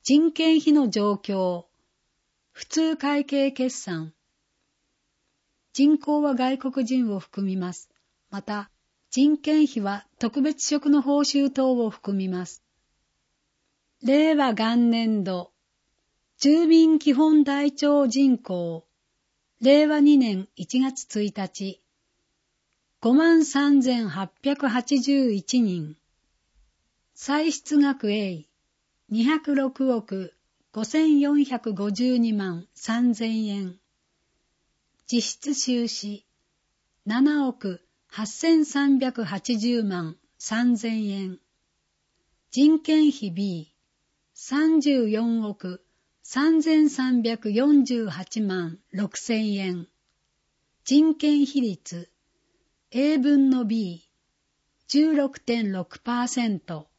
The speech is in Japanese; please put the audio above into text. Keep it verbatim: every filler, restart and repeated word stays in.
人件費の状況、普通会計決算。人口は外国人を含みます。また、人件費は特別職の報酬等を含みます。令和元年度、住民基本台帳人口、令和にねんいちがつついたち、ごまんさんぜんはっぴゃくはちじゅういちにん。歳出額 A、にひゃくろくおくごせんよんひゃくごじゅうにまんさんぜんえん。実質収支、ななおくはっせんさんびゃくはちじゅうまんさんぜんえん。人件費 B、さんじゅうよんおくさんぜんさんびゃくよんじゅうはちまんろくせんえん。人件費率、A 分の B、じゅうろくてんろくパーセント。